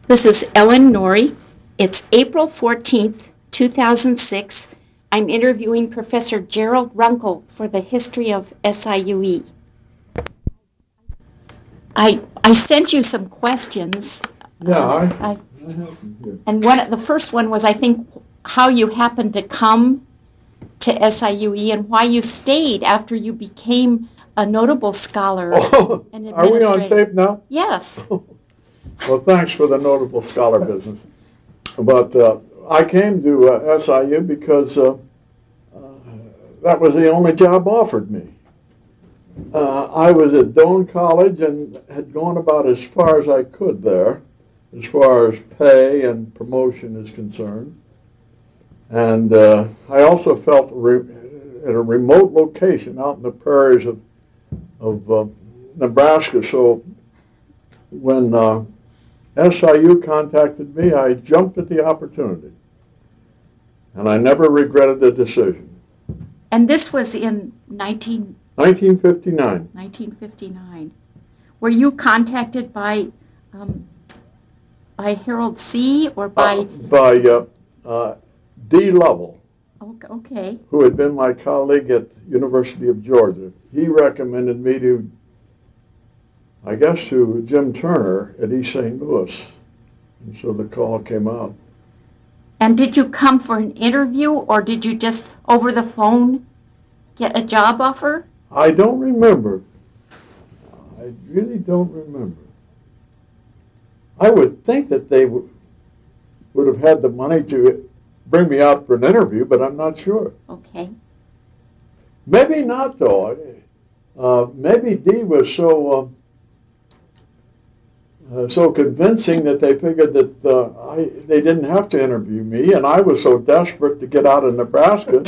This is Ellen Norrie. It's April 14th, 2006. I'm interviewing Professor Gerald Runkle for the history of SIUE. I sent you some questions. Yeah, I have them here. And the first one was, I think, how you happened to come to SIUE and why you stayed after you became a notable scholar Oh, and are we on administrator. tape now? Yes. Well, thanks for the notable scholar business. But I came to SIU because that was the only job offered me. I was at Doane College and had gone about as far as I could there, as far as pay and promotion is concerned. And I also felt at a remote location out in the prairies of Nebraska. So when SIU contacted me, I jumped at the opportunity. And I never regretted the decision. And this was in 1959. 1959. Were you contacted by Harold C. or by? By D. Lovell, Okay. who had been my colleague at the University of Georgia. He recommended me to Jim Turner at East St. Louis. And so the call came out. And did you come for an interview or did you just over the phone get a job offer? I don't remember. I really don't remember. I would think that they would have had the money to bring me out for an interview, but I'm not sure. Okay. Maybe not, though. Maybe D was so convincing that they figured that they didn't have to interview me, and I was so desperate to get out of Nebraska.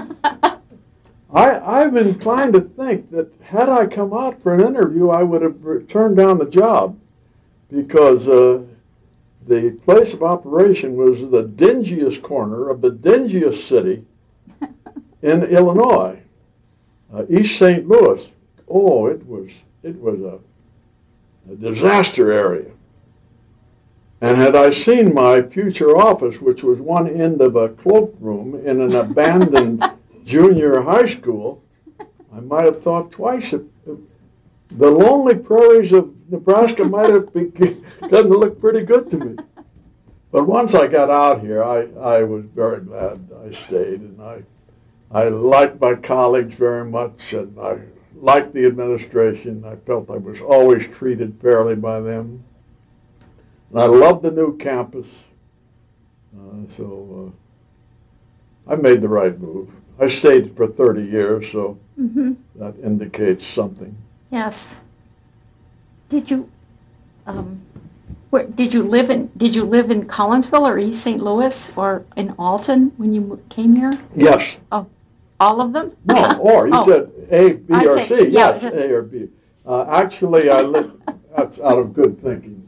I'm inclined to think that had I come out for an interview, I would have turned down the job because the place of operation was the dingiest corner of the dingiest city in Illinois, East St. Louis. Oh, it was a disaster area. And had I seen my future office, which was one end of a cloakroom in an abandoned junior high school, I might have thought twice. The lonely prairies of Nebraska might have begun to look pretty good to me. But once I got out here, I was very glad I stayed, and I liked my colleagues very much, and I liked the administration. I felt I was always treated fairly by them. And I loved the new campus, so I made the right move. I stayed for 30 years, so that indicates something. Yes. Did you did you live in Collinsville or East St. Louis or in Alton when you came here? Yes. Oh, all of them? No, or you said A, B, I or said, C. yeah, Yes, A or B. Actually, I lived. That's out of good thinking.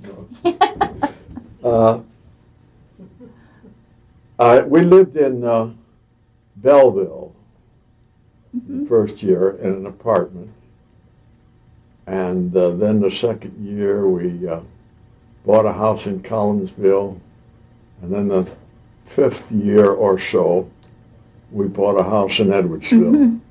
We lived in Belleville the first year in an apartment. And then the second year we bought a house in Collinsville. And then the fifth year or so, we bought a house in Edwardsville.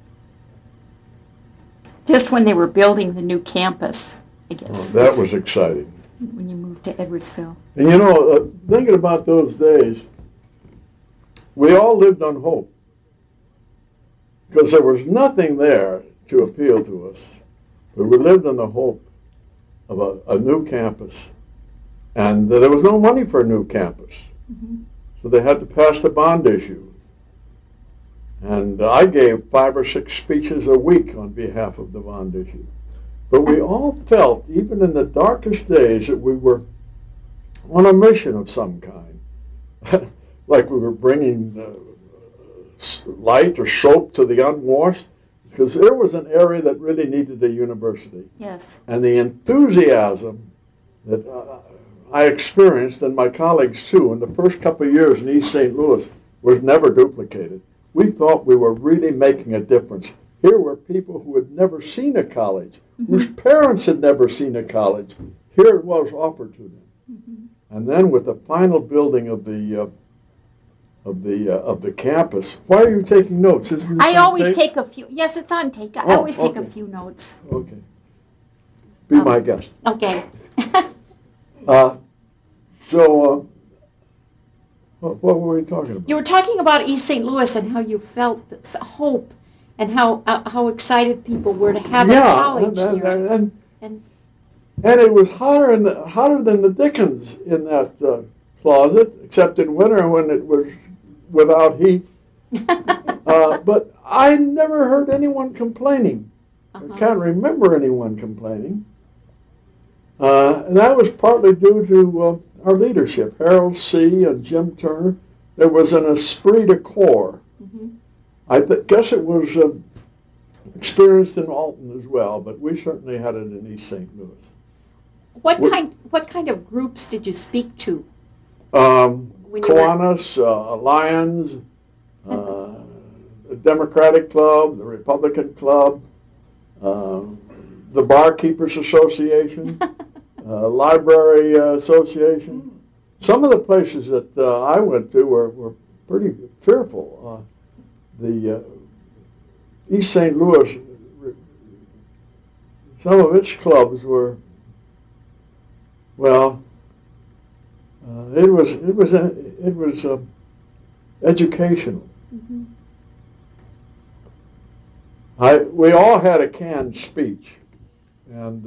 Just when they were building the new campus, I guess. That was exciting. When you moved to Edwardsville. And thinking about those days, we all lived on hope. Because there was nothing there to appeal to us. But we lived on the hope of a new campus. And there was no money for a new campus. So they had to pass the bond issue. And I gave 5 or 6 speeches a week on behalf of the bond issue. But we all felt, even in the darkest days, that we were on a mission of some kind. Like we were bringing light or soap to the unwashed, because there was an area that really needed a university. Yes. And the enthusiasm that I experienced, and my colleagues too, in the first couple of years in East St. Louis was never duplicated. We thought we were really making a difference. Here were people who had never seen a college, whose parents had never seen a college. Here it was offered to them. And then with the final building of the campus. Why are you taking notes? Isn't this I on always tape? take a few. Yes, it's on tape. I Oh, always take a okay. few notes. Okay. Be my guest. Okay. What were we talking about? You were talking about East St. Louis and how you felt this hope and how excited people were to have a college there. And it was hotter than the Dickens in that closet, except in winter when it was without heat. But I never heard anyone complaining. I can't remember anyone complaining. And that was partly due to our leadership, Harold C. and Jim Turner. There was an esprit de corps. I guess it was experienced in Alton as well, but we certainly had it in East St. Louis. What kind of groups did you speak to? Kiwanis, Lions, the Democratic Club, the Republican Club, the Barkeepers Association, Library Association. Some of the places that I went to were pretty fearful. The East St. Louis, some of its clubs were, well, it was educational. We all had a canned speech, and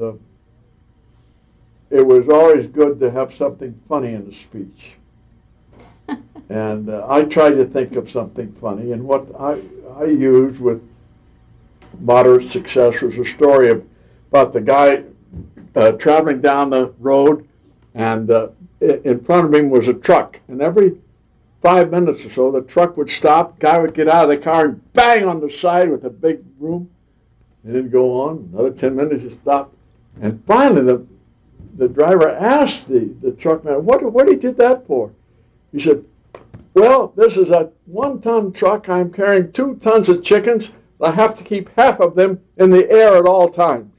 it was always good to have something funny in the speech. And I tried to think of something funny, and what I used with moderate success was a story about the guy traveling down the road, and in front of him was a truck, and every 5 minutes or so the truck would stop, the guy would get out of the car and bang on the side with a big broom, and then go on, another 10 minutes, it stopped, and finally the driver asked the truck man, what he did that for? He said, well, this is a 1-ton truck, I'm carrying 2 tons of chickens, I have to keep half of them in the air at all times.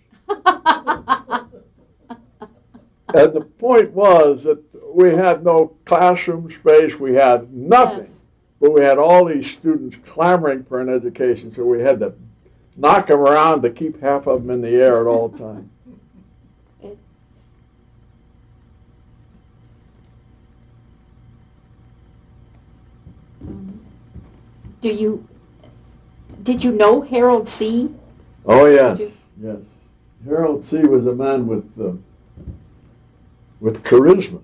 And the point was that we had no classroom space, we had nothing, yes. But we had all these students clamoring for an education, so we had to knock them around to keep half of them in the air at all times. Did you know Harold C.? Oh, yes, yes. Harold C. was a man with charisma.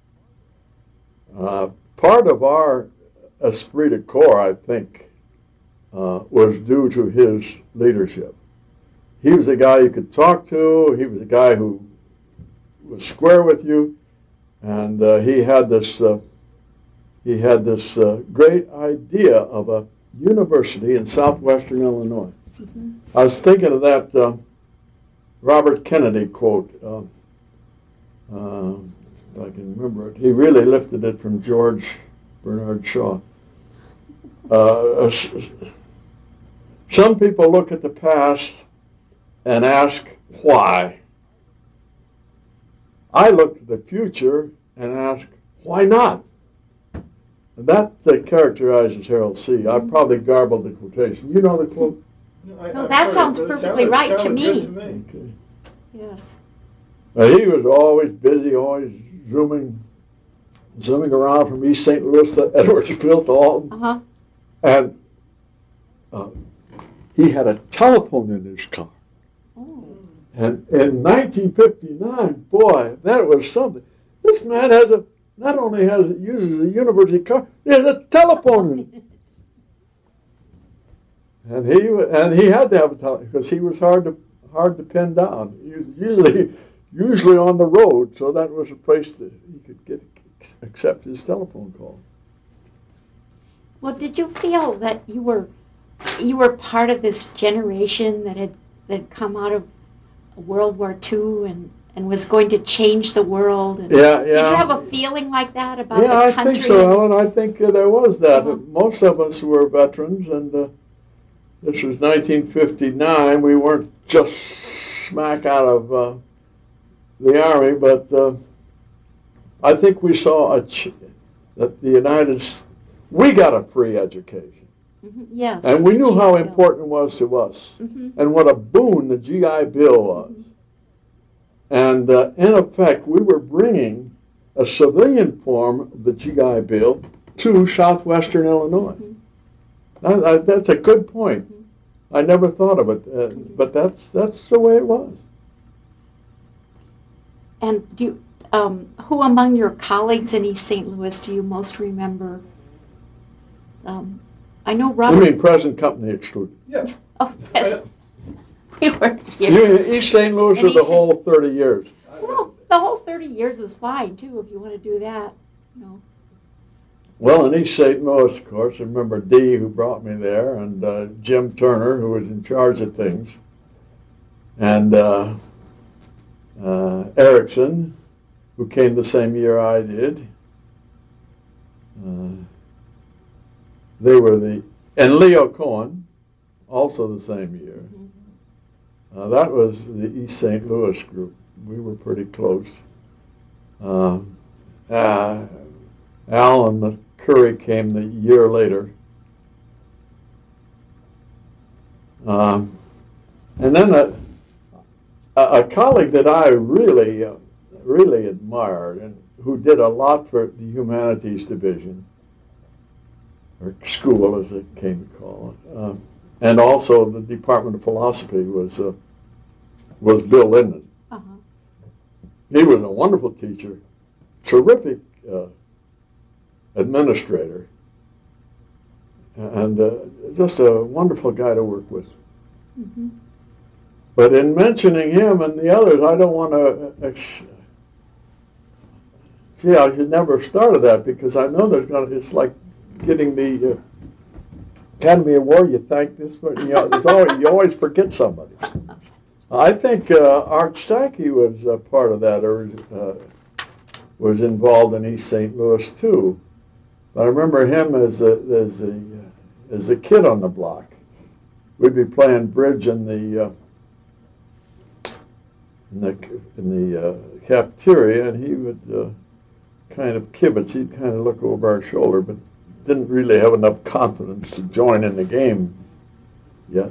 Part of our esprit de corps, I think, was due to his leadership. He was a guy you could talk to. He was a guy who was square with you, and he had this great idea of a university in southwestern Illinois. I was thinking of that Robert Kennedy quote. If I can remember it. He really lifted it from George Bernard Shaw. Some people look at the past and ask why. I look at the future and ask why not. And that characterizes Harold C. I probably garbled the quotation. You know the quote? No, that sounds perfectly right to me. Okay. Yes. He was always busy, always zooming around from East St. Louis to Edwardsville to Alton. And he had a telephone in his car. Oh. And in 1959, boy, that was something. This man not only uses a university car, he has a telephone in it. And he had to have a telephone because he was hard to pin down. He was usually on the road, so that was a place that he could accept his telephone call. Well, did you feel that you were part of this generation that had come out of World War II and was going to change the world? And yeah. Did you have a feeling like that about the country? Yeah, I think so, Ellen. I think there was that. Most of us were veterans, and this was 1959. We weren't just smack out of the Army, but I think we saw that the we got a free education. Mm-hmm. Yes. And we knew how GI Bill. important it was to us, Mm-hmm. and what a boon the GI Bill was. And in effect, we were bringing a civilian form of the GI Bill to southwestern Illinois. That's a good point. I never thought of it, but that's the way it was. And who among your colleagues in East St. Louis do you most remember? I know You Robert. mean present company excluded? Yeah. Oh, yes. We were You mean here. East St. Louis And or the East St. whole 30 years? Well, the whole 30 years is fine too, if you want to do that. No. Well, in East St. Louis, of course, I remember Dee, who brought me there, and Jim Turner, who was in charge of things, and Erickson, who came the same year I did. They were and Leo Cohen, also the same year. That was the East St. Louis group. We were pretty close. Alan Curry came the year later. And then a colleague that I really admired and who did a lot for the humanities division, or school as it came to call it, and also the Department of Philosophy was Bill Linden. Uh-huh. He was a wonderful teacher, terrific administrator, and just a wonderful guy to work with. Mm-hmm. But in mentioning him and the others, I don't want to. I should never have started that, because I know it's like getting the Academy Award. You thank this, but you always forget somebody. I think Art Sackey was part of that, or was involved in East St. Louis too. But I remember him as a kid on the block. We'd be playing bridge in the cafeteria, and he would kind of kibitz. He'd kind of look over our shoulder, but didn't really have enough confidence to join in the game yet.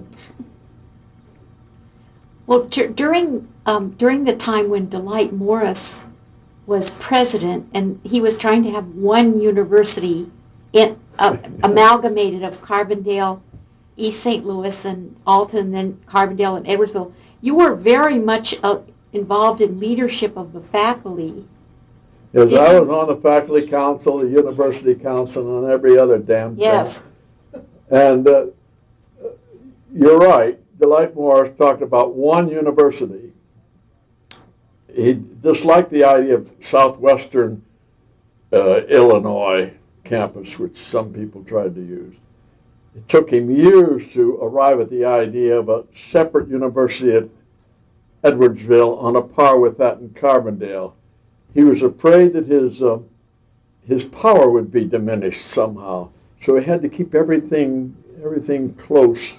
Well, during the time when Delight Morris was president, and he was trying to have one university amalgamated of Carbondale, East St. Louis, and Alton, and then Carbondale and Edwardsville, you were very much involved in leadership of the faculty. Yes, I was on the faculty council, the university council, and every other damn thing. Yes. And you're right. Delight Morris talked about one university. He disliked the idea of southwestern Illinois campus, which some people tried to use. It took him years to arrive at the idea of a separate university at Edwardsville on a par with that in Carbondale. He was afraid that his power would be diminished somehow, so he had to keep everything close.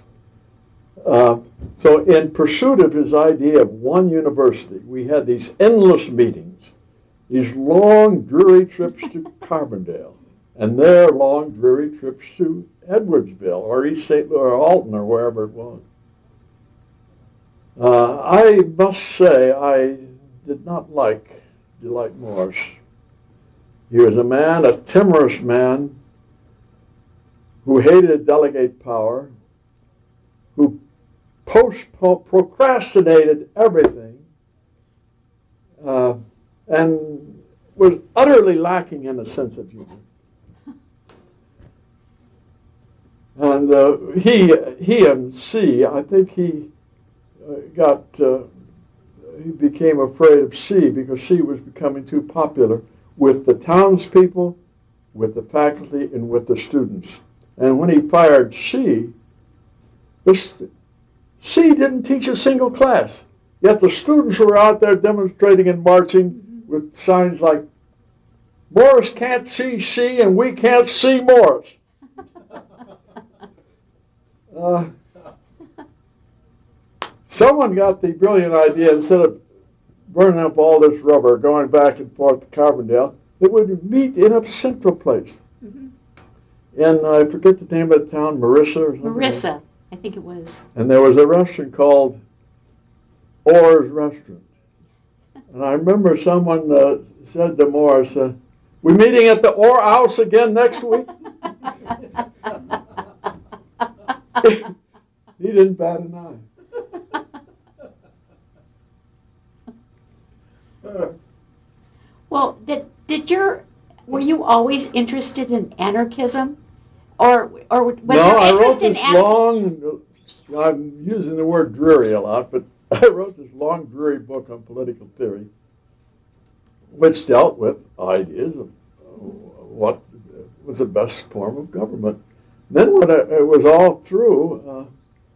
So in pursuit of his idea of one university, we had these endless meetings, these long, dreary trips to Carbondale, and their long, dreary trips to Edwardsville or East St. Louis or Alton or wherever it was. I must say I did not like Delight Morris. He was a timorous man, who hated delegate power, who procrastinated everything, and was utterly lacking in a sense of humor. And he and C, I think he became afraid of C because C was becoming too popular with the townspeople, with the faculty, and with the students. And when he fired C, C didn't teach a single class, yet the students were out there demonstrating and marching with signs like, "Morris can't see C and we can't see Morris." Someone got the brilliant idea, instead of burning up all this rubber, going back and forth to Carbondale, they would meet in a central place. Mm-hmm. And I forget the name of the town, Marissa or something. Marissa, I think it was. And there was a restaurant called Orr's Restaurant. And I remember someone said to Morris, "We meeting at the Orr House again next week?" He didn't bat an eye. Well, were you always interested in anarchism, or was your interest in long, I'm using the word dreary a lot, but I wrote this long, dreary book on political theory, which dealt with ideas of what was the best form of government. Then when it was all through,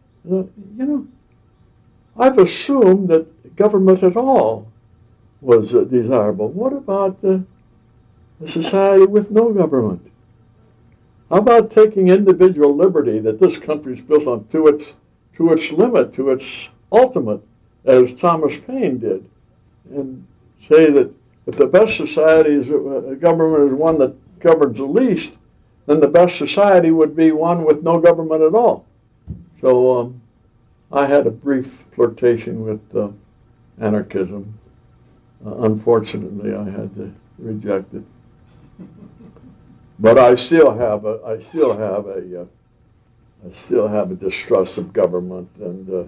I've assumed that government at all was desirable. What about a society with no government? How about taking individual liberty that this country's built on to its limit, to its ultimate, as Thomas Paine did, and say that if the best society is a government is one that governs the least, then the best society would be one with no government at all. So I had a brief flirtation with anarchism. Unfortunately, I had to reject it. But I still have a distrust of government, and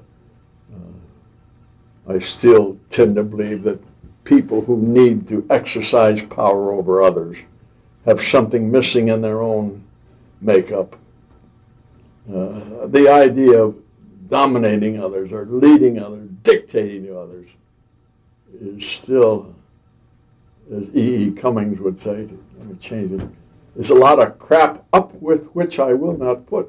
I still tend to believe that people who need to exercise power over others have something missing in their own makeup. The idea of dominating others or leading others, dictating to others, is still, as E. E. Cummings would say, let me change it, there's a lot of crap up with which I will not put.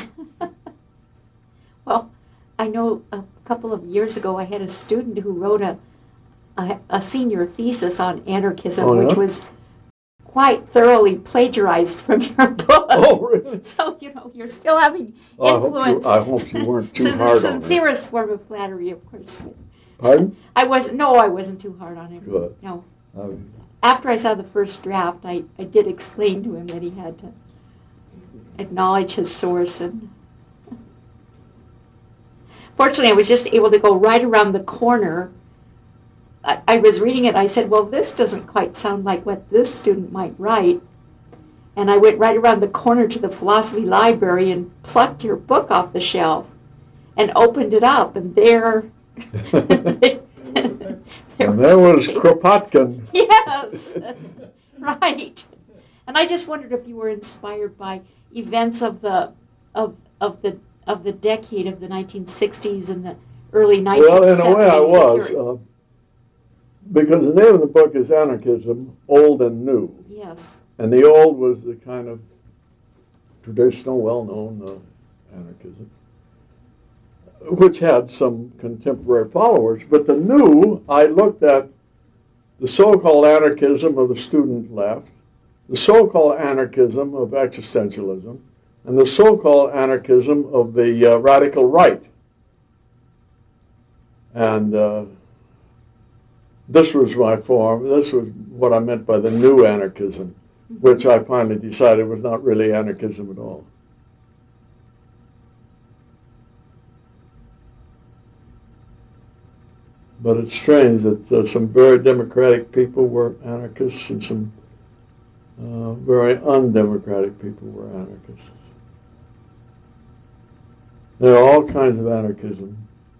Well, I know a couple of years ago I had a student who wrote a senior thesis on anarchism, which was quite thoroughly plagiarized from your book. Oh, really? So, you're still having influence. I hope you weren't too So hard the on it. sincerest form of flattery, of course. Pardon? I wasn't too hard on him. Good. No. After I saw the first draft, I did explain to him that he had to acknowledge his source. And fortunately, I was just able to go right around the corner. I was reading it, I said, well, this doesn't quite sound like what this student might write. And I went right around the corner to the philosophy library and plucked your book off the shelf and opened it up, and there And there was Kropotkin. Yes, right. And I just wondered if you were inspired by events of the decade of the 1960s and the early 1970s. Well, in a way I was, because the name of the book is Anarchism, Old and New. Yes. And the old was the kind of traditional, well-known anarchism, which had some contemporary followers. But the new, I looked at the so-called anarchism of the student left, the so-called anarchism of existentialism, and the so-called anarchism of the radical right. And this was my form. This was what I meant by the new anarchism, which I finally decided was not really anarchism at all. But it's strange that some very democratic people were anarchists and some very undemocratic people were anarchists. There are all kinds of anarchism.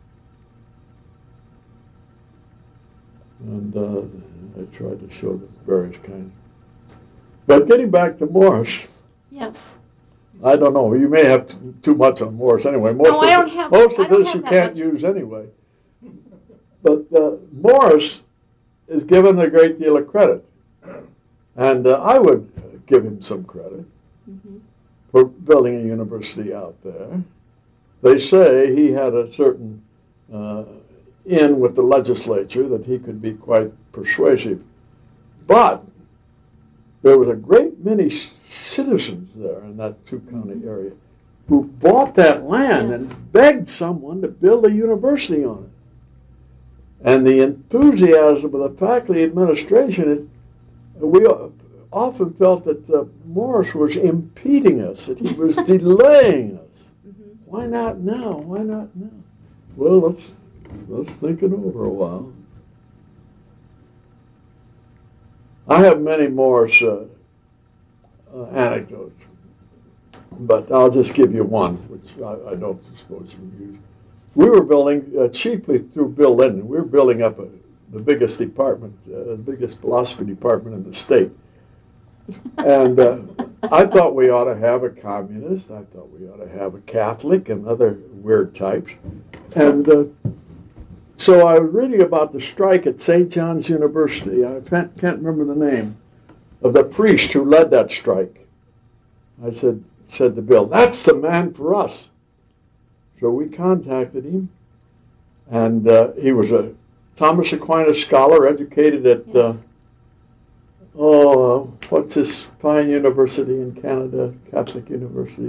And I tried to show the various kinds. But getting back to Morris. Yes. I don't know. You may have too much on Morris anyway. No, I don't have. Most of this you that can't much. use anyway. But Morris is given a great deal of credit. And I would give him some credit for building a university out there. They say he had a certain in with the legislature, that he could be quite persuasive. But there was a great many citizens there in that two-county area who bought that land and begged someone to build a university on it. And the enthusiasm of the faculty administration, we often felt that Morris was impeding us, that he was delaying us. Why not now? Why not now? Well, let's think it over a while. I have many Morris anecdotes, but I'll just give you one, which I don't suppose you would use. We were building, chiefly through Bill Linden, we were building up the biggest department, the biggest philosophy department in the state. And I thought we ought to have a communist, I thought we ought to have a Catholic and other weird types. And so I was reading about the strike at St. John's University. I can't remember the name of the priest who led that strike. I said to Bill, "That's the man for us." So we contacted him, and he was a Thomas Aquinas scholar, educated at, Yes. What's this fine university in Canada, Catholic University,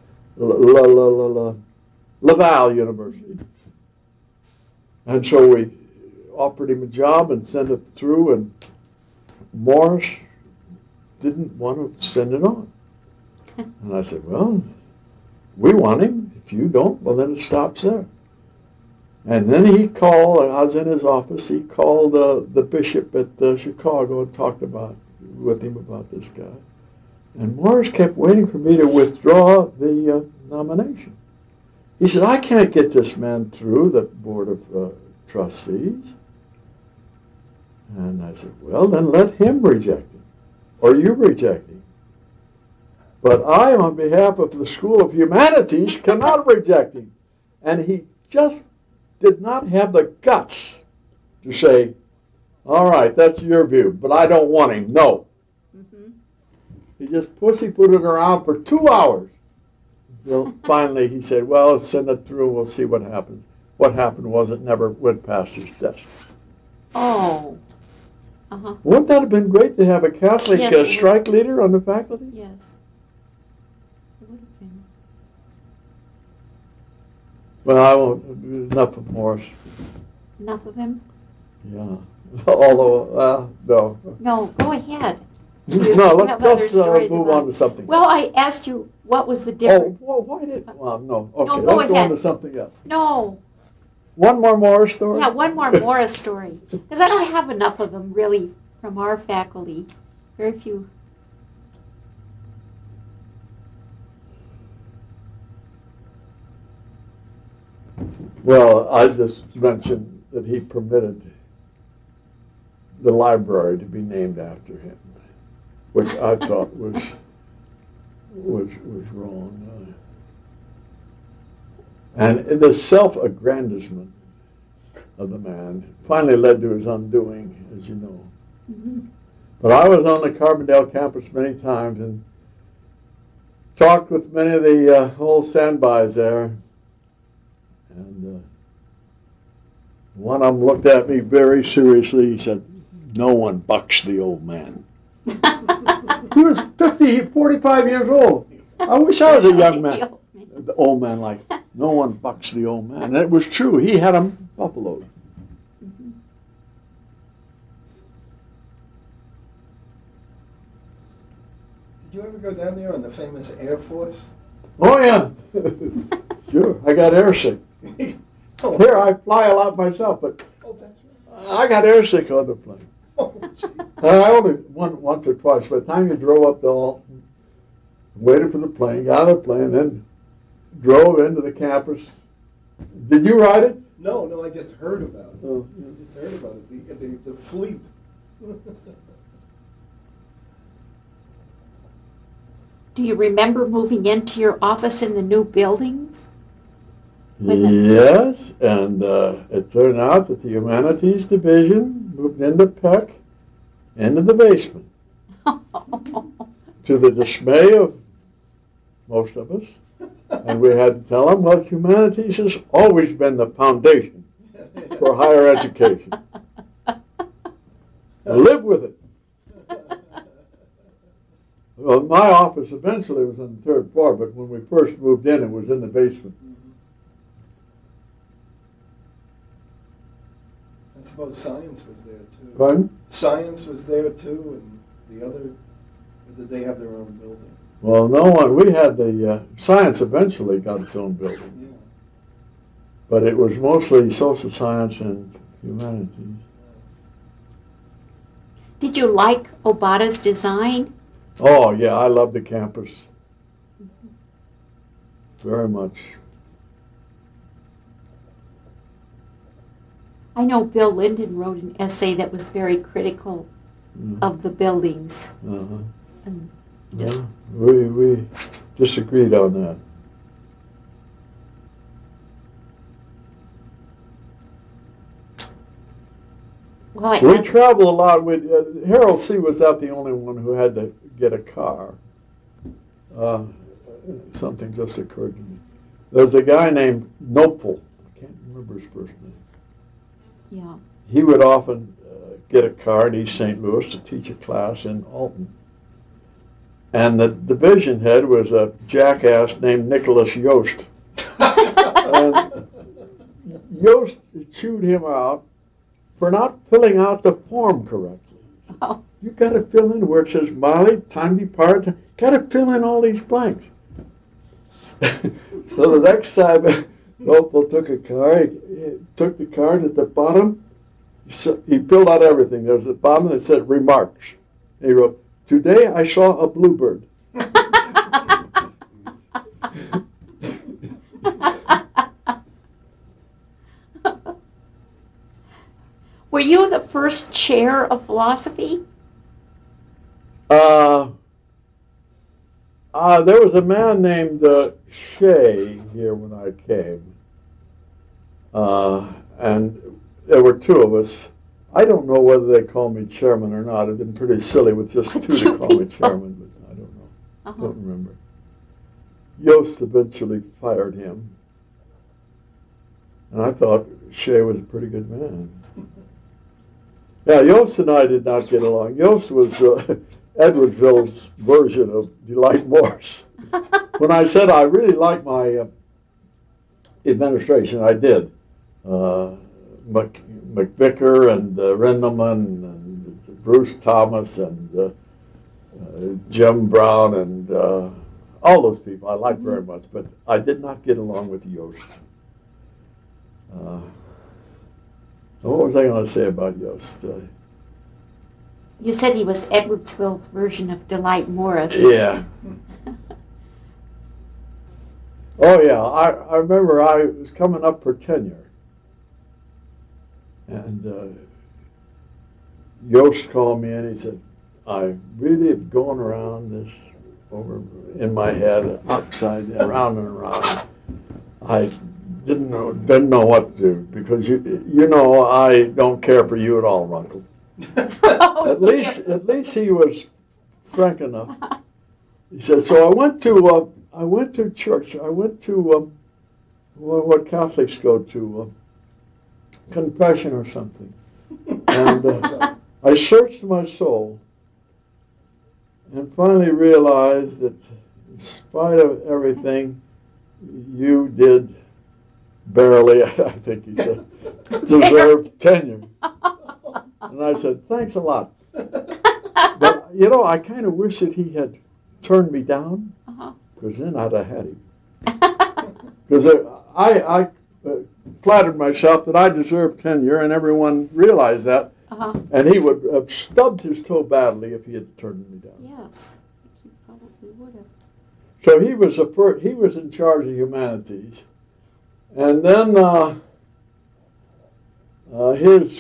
Laval University. And so we offered him a job and sent it through, and Morris didn't want to send it on. And I said, well, we want him. If you don't, well, then it stops there. And then he called, I was in his office, he called the bishop at Chicago and talked with him about this guy. And Morris kept waiting for me to withdraw the nomination. He said, I can't get this man through the board of trustees. And I said, well, then let him reject him, or you reject him. But I, on behalf of the School of Humanities, cannot reject him. And he just did not have the guts to say, all right, that's your view, but I don't want him. No. Mm-hmm. He just pussyfooted around for 2 hours. Until finally he said, well, send it through, we'll see what happens. What happened was it never went past his desk. Oh. Uh-huh. Wouldn't that have been great to have a Catholic Yes, strike leader on the faculty? Yes. It would have been. Well, I won't, enough of Morris. Enough of him? Yeah. Although, no. No, go ahead. No, have let's other stories move about on to something. Well, I asked you what was the Oh, difference. well, why did? Well, no. Okay, No, go let's go on ahead. to something else. No. One more Morris story? Yeah, one more Morris story. Because I don't have enough of them, really, from our faculty. Very few. Well, I just mentioned that he permitted the library to be named after him, which I thought was wrong. And the self-aggrandizement of the man finally led to his undoing, as you know. Mm-hmm. But I was on the Carbondale campus many times and talked with many of the old standbys there. And one of them looked at me very seriously. He said, no one bucks the old man. He was 45 years old. I wish I was a young man. The old man, like, no one bucks the old man. And it was true. He had him buffaloed. Mm-hmm. Did you ever go down there on the famous Air Force? Oh, yeah. Sure. I got airsick. Oh, Here, I fly a lot myself, but oh, that's right. I got airsick on the plane. Oh, gee. I only went once or twice. By the time you drove up to Alton, waited for the plane, got on the plane, then drove into the campus. Did you ride it? No, I just heard about it. Oh, I just heard about it. The fleet. Do you remember moving into your office in the new buildings? Yes, and it turned out that the Humanities Division moved into Peck, into the basement, to the dismay of most of us. And we had to tell them, well, humanities has always been the foundation for higher education. Live with it. Well, my office eventually was on the third floor, but when we first moved in, it was in the basement. suppose science was there too. Pardon? Science was there too, and the other, or did they have their own building? Well, no one. We had the science eventually got its own building, Yeah. but it was mostly social science and humanities. Did you like Obata's design? Oh yeah, I love the campus very much. I know Bill Linden wrote an essay that was very critical Mhm. of the buildings. Uh-huh. And just, Well, we disagreed on that. well, I We asked- travel a lot with Harold C. was not the only one who had to get a car. Something just occurred to me. There's a guy named Nopel. I can't remember his first name. yeah. He would often get a car in East St. Louis to teach a class in Alton. And the division head was a jackass named Nicholas Yost. And Yost chewed him out for not filling out the form correctly. Oh, You got to fill in where it says mileage, time depart. Got to fill in all these blanks. So the next time Nopel took a car, he took the card at the bottom. He filled out everything. There was at the bottom that said remarks. He wrote, "Today I saw a bluebird." Were you the first chair of philosophy? There was a man named Shea here when I came. And there were two of us. I don't know whether they call me chairman or not. It'd been pretty silly with just two to call me chairman, but I don't know. Uh-huh. Don't remember. Yost eventually fired him. And I thought Shea was a pretty good man. Yeah, Yost and I did not get along. Yost was Edwardsville's version of Delight Morse. When I said I really like my administration, I did. McVicker and Rendelman and Bruce Thomas and Jim Brown and all those people I liked very much, but I did not get along with Yost. What was I going to say about Yost? You said he was Edwardsville's version of Delight Morris. Yeah. Oh, yeah. I remember I was coming up for tenure. And Yost called me and he said, I really am going around this over in my head, upside down, around and around. I didn't know what to do because you know I don't care for you at all, Runkle. Oh, At least he was frank enough. He said, so I went to church. I went to what Catholics go to, confession or something. And I searched my soul and finally realized that in spite of everything, you did barely, I think he said, deserve tenure. And I said, thanks a lot. But, you know, I kind of wish that he had turned me down, because then I'd have had him. Because I flattered myself that I deserved tenure, and everyone realized that. And he would have stubbed his toe badly if he had turned me down. Yes, he probably would have. So he was in charge of humanities. And then his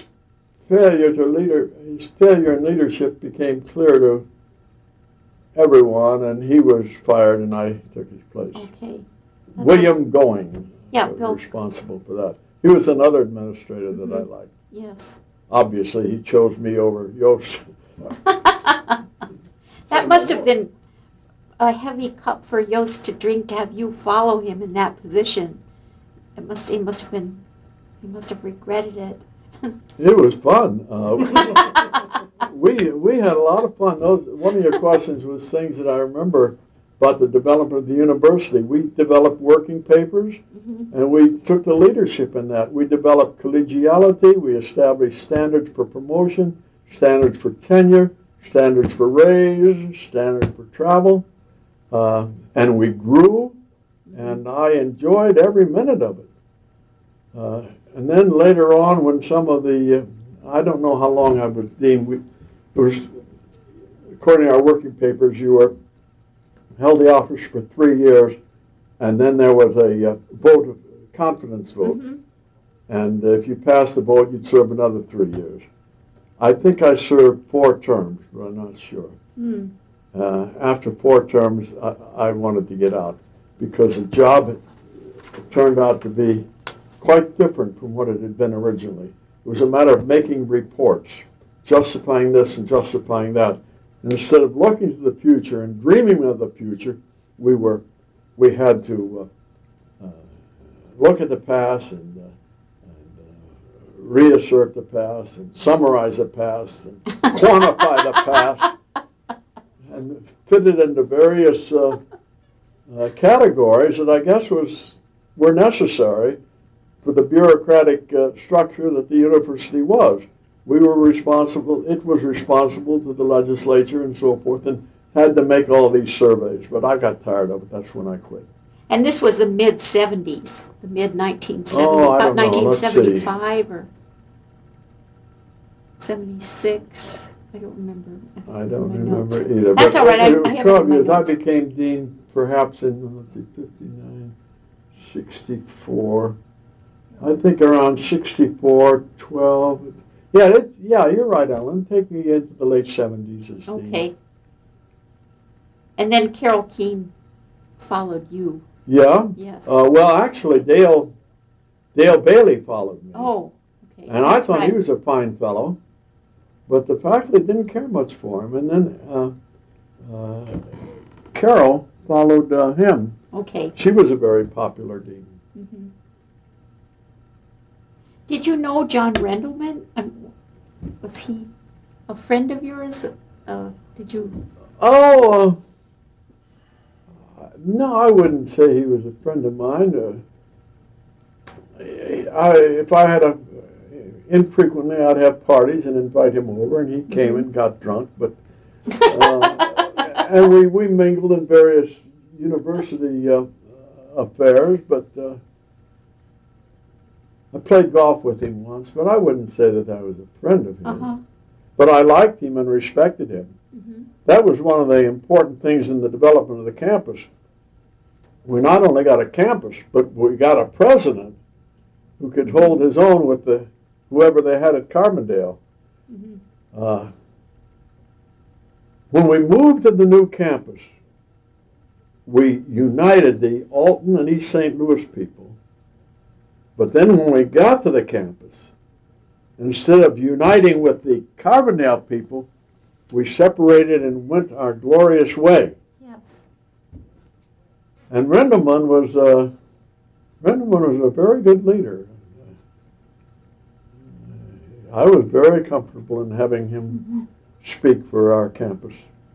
failure in leadership became clear to everyone, and he was fired, and I took his place. Okay. William Going Yeah, was Bill. responsible for that. He was another administrator that I liked. Yes. Obviously, he chose me over Yost. That must have been a heavy cup for Yost to drink to have you follow him in that position. He must have regretted it. It was fun. We had a lot of fun. One of your questions was things that I remember about the development of the university. We developed working papers, and we took the leadership in that. We developed collegiality. We established standards for promotion, standards for tenure, standards for raise, standards for travel, and we grew, and I enjoyed every minute of it. And then later on, when some of the, I don't know how long I was dean, it was, according to our working papers, you were held the office for 3 years, and then there was a vote, confidence vote. And if you passed the vote, you'd serve another 3 years. I think I served 4 terms, but I'm not sure. After 4 terms, I wanted to get out because the job turned out to be quite different from what it had been originally. It was a matter of making reports, justifying this and justifying that. And instead of looking to the future and dreaming of the future, we had to look at the past and reassert the past and summarize the past and quantify the past and fit it into various categories that I guess were necessary for the bureaucratic structure that the university was. We were responsible, it was responsible to the legislature and so forth, and had to make all these surveys. But I got tired of it. That's when I quit. And this was the mid-'70s, the mid-1970s, Oh, I about don't know. Let's see. 1975 or 76. I don't remember. I don't My remember notes. either. That's But all right. I it was have it in 12 my years. I notes. became dean perhaps in, 59, 64. I think around 64, 12. Yeah, you're right, Ellen. Take me into the late 70s as dean. Okay. And then Carol Keene followed you. Yeah? Yes. Well, actually, Dale Bailey followed me. Oh, okay. And I That's thought right. he was a fine fellow, but the faculty didn't care much for him. And then Carol followed him. Okay. She was a very popular dean. Mm-hmm. Did you know John Rendelman? Was he a friend of yours? Did you? Oh, no, I wouldn't say he was a friend of mine. If I had infrequently I'd have parties and invite him over, and he came and got drunk, but and we mingled in various university affairs, but I played golf with him once, but I wouldn't say that I was a friend of his. Uh-huh. But I liked him and respected him. Mm-hmm. That was one of the important things in the development of the campus. We not only got a campus, but we got a president who could hold his own with whoever they had at Carbondale. Mm-hmm. When we moved to the new campus, we united the Alton and East St. Louis people. But then when we got to the campus, instead of uniting with the Carbondale people, we separated and went our glorious way. Yes. And Rendelman was a very good leader. I was very comfortable in having him speak for our campus.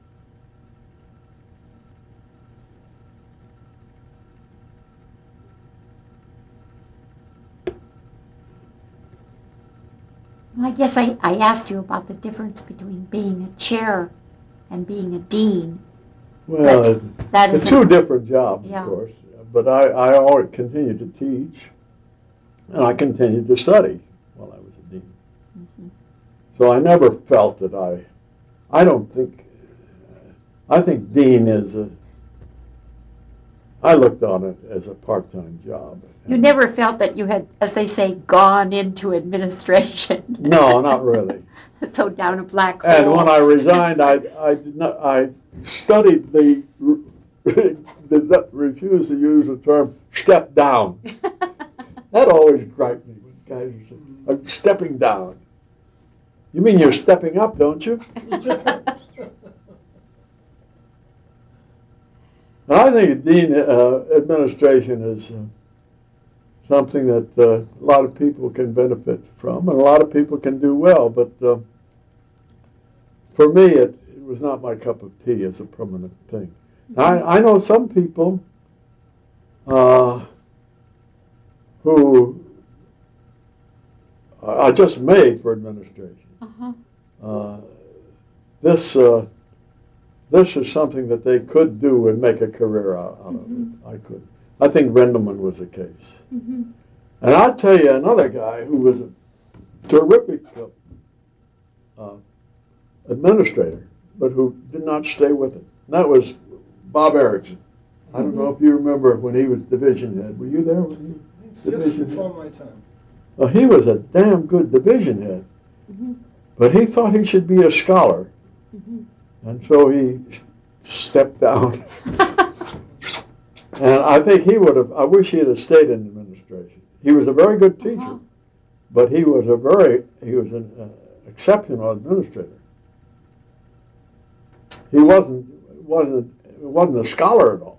Well, I guess I asked you about the difference between being a chair and being a dean. Well, That it's is two different jobs, Yeah. of course. But I always continued to teach, and I continued to study while I was a dean. Mm-hmm. So I never felt that I think dean I looked on it as a part-time job. You never felt that you had, as they say, gone into administration. No, not really. So down a black hole. And when I resigned, I studied refused to use the term step down. That always griped me when guys would say, I'm stepping down. You mean you're stepping up, don't you? I think dean administration is something that a lot of people can benefit from, and a lot of people can do well. But for me, it was not my cup of tea as a permanent thing. I know some people who are just made for administration. Uh-huh. This is something that they could do and make a career out of it. I think Rendelman was the case. Mm-hmm. And I'll tell you another guy who was a terrific administrator, but who did not stay with it. And that was Bob Erickson. I don't know if you remember when he was division head. Were you there when he was Just division before head? my time. Well, he was a damn good division head, but he thought he should be a scholar, and so he stepped down. And I think he would have. I wish he had stayed in administration. He was a very good teacher, but he was an exceptional administrator. He wasn't a scholar at all.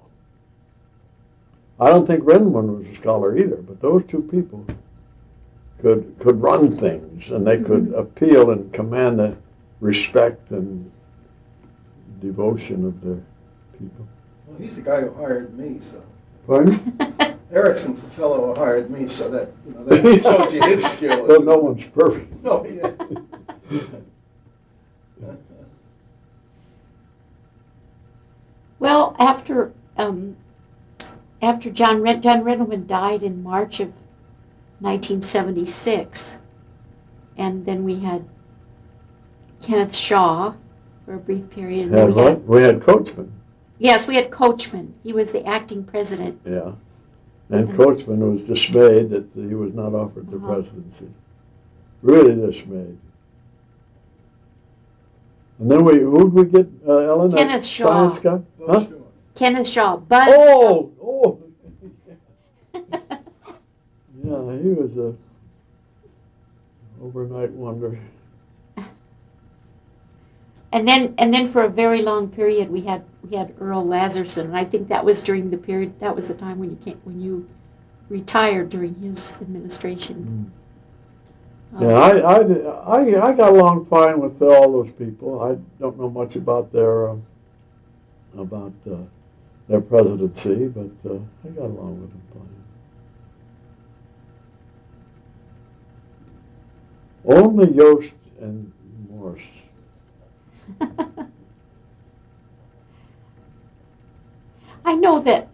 I don't think Rendelman was a scholar either, but those two people could run things, and they could appeal and command the respect and devotion of their people. Well, he's the guy who hired me, so. Pardon? Erickson's the fellow who hired me, so that, that shows you his skill. Well, no one's perfect. No, yeah. Well, after John Rendelman died in March of 1976, and then we had Kenneth Shaw for a brief period. And then We had Coachman. Yes, we had Coachman. He was the acting president. Yeah. And Coachman was dismayed that he was not offered the presidency. Really dismayed. And then who did we get, Ellen? Kenneth Shaw. Science guy? Well, Huh? sure. Kenneth Shaw. Bud. Oh! Yeah, he was a overnight wonder. And then for a very long period we had Earl Lazarson, and I think that was during the period, that was the time when you retired during his administration. Yeah, I got along fine with all those people. I don't know much about their presidency, but I got along with them fine. Only Yost and Morse. I know that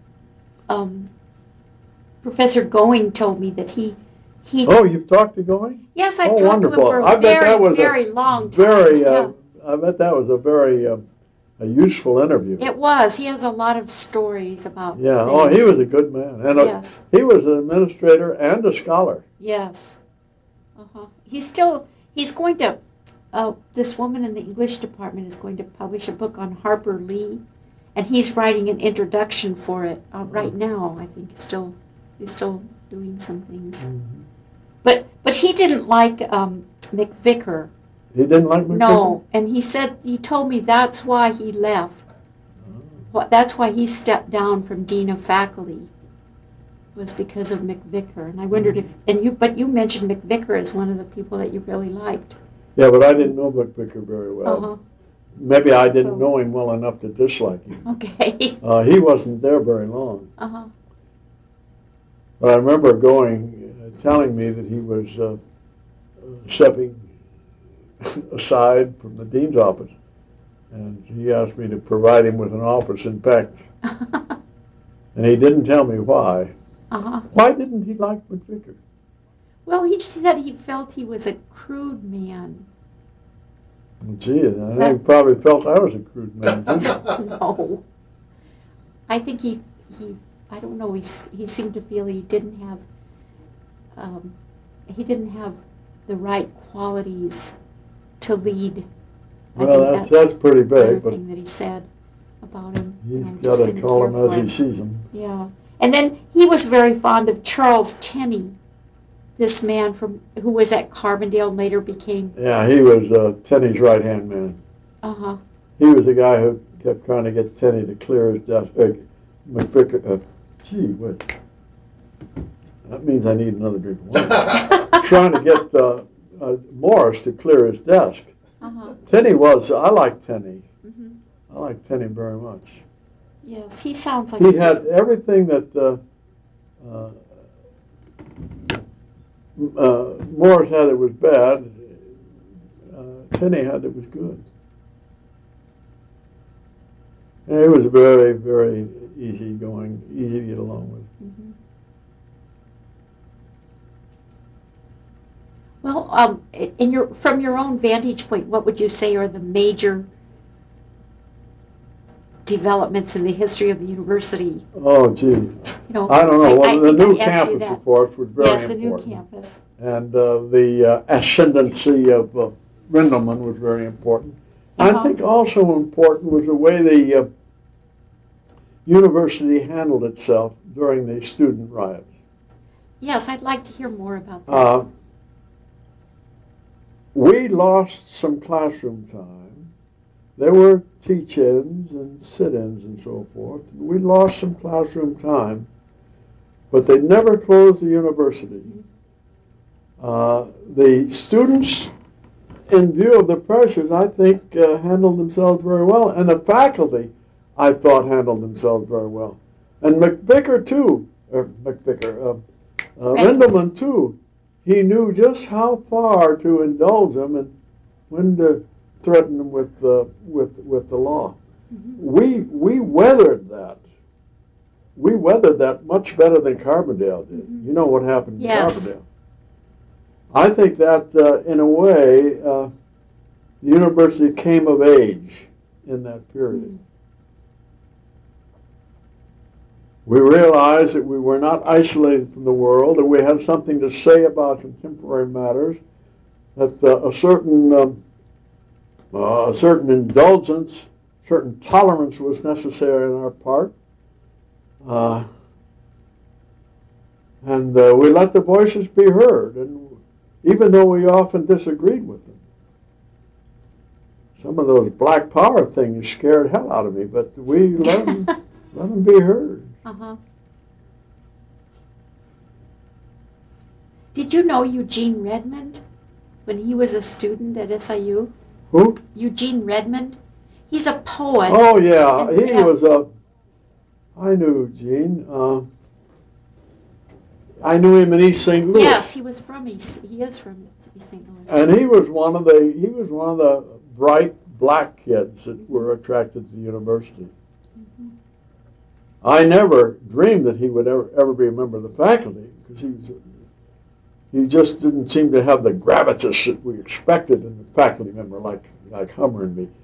Professor Going told me that he. Oh, you've talked to Going? Yes, I've Oh, talked wonderful. to him for I a bet that was very long time. Yeah. I bet that was a very a useful interview. It was. He has a lot of stories about. Yeah. things. Oh, he was a good man, and Yes. he was an administrator and a scholar. Yes. He's going to. This woman in the English department is going to publish a book on Harper Lee, and he's writing an introduction for it right now. I think he's still doing some things. Mm-hmm. But he didn't like McVicker. He didn't like McVicker? No, and he told me that's why he left. That's why he stepped down from dean of faculty, was because of McVicker. And I wondered but you mentioned McVicker as one of the people that you really liked. Yeah, but I didn't know McVicker very well. Maybe I didn't know him well enough to dislike him. Okay. He wasn't there very long. But I remember telling me that he was stepping aside from the dean's office, and he asked me to provide him with an office in Peck. And he didn't tell me why. Why didn't he like McVicker? Well, he said he felt he was a crude man. Gee, I think he probably felt I was a crude man, didn't he? No. I think he I don't know, he seemed to feel he didn't have the right qualities to lead. Well, that's pretty big, but thing that he said about him. he's just got to didn't call care him for as he sees him. Yeah. And then he was very fond of Charles Tenney, this man who was at Carbondale and later became. Yeah, he was Tenney's right-hand man. He was the guy who kept trying to get Tenney to clear his desk. McVicker, gee whiz. That means I need another drink of wine. Trying to get Morris to clear his desk. Tenney I liked Tenney. I liked Tenney very much. Yes, he sounds like He had everything that Morris had that was bad. Tenney had that was good. And it was very, very easy going, easy to get along with. Mhm. Well, from your own vantage point, what would you say are the major developments in the history of the university? Oh, gee. You know, I don't know. Well, the think new I asked you campus, that. of course, was very Yes, the important. new campus. And the ascendancy of Rindelman was very important. I Uh-huh. think also important was the way the university handled itself during the student riots. Yes, I'd like to hear more about that. We lost some classroom time. There were teach-ins and sit-ins and so forth. We lost some classroom time, but they never closed the university. The students, in view of the pressures, I think handled themselves very well, and the faculty, I thought, handled themselves very well. And McVicker, too, Rindelman, too, he knew just how far to indulge them and when to threaten them with the law. Mhm. We weathered that. We weathered that much better than Carbondale did. Mhm. You know what happened in Yes. Carbondale. I think that, in a way, the university came of age in that period. Mm. We realized that we were not isolated from the world, that we had something to say about contemporary matters, that a certain indulgence, certain tolerance was necessary on our part. And we let the voices be heard, and even though we often disagreed with them. Some of those black power things scared hell out of me, but we let them be heard. Uh-huh. Did you know Eugene Redmond when he was a student at SIU? Who? Eugene Redmond? He's a poet. Oh, yeah. And- He was I knew Gene. I knew him in East St. Louis. Yes, he is from East St. Louis. And he was one of the bright black kids that were attracted to the university. Mhm. I never dreamed that he would ever be a member of the faculty, because he just didn't seem to have the gravitas that we expected in a faculty member like Hummer and me.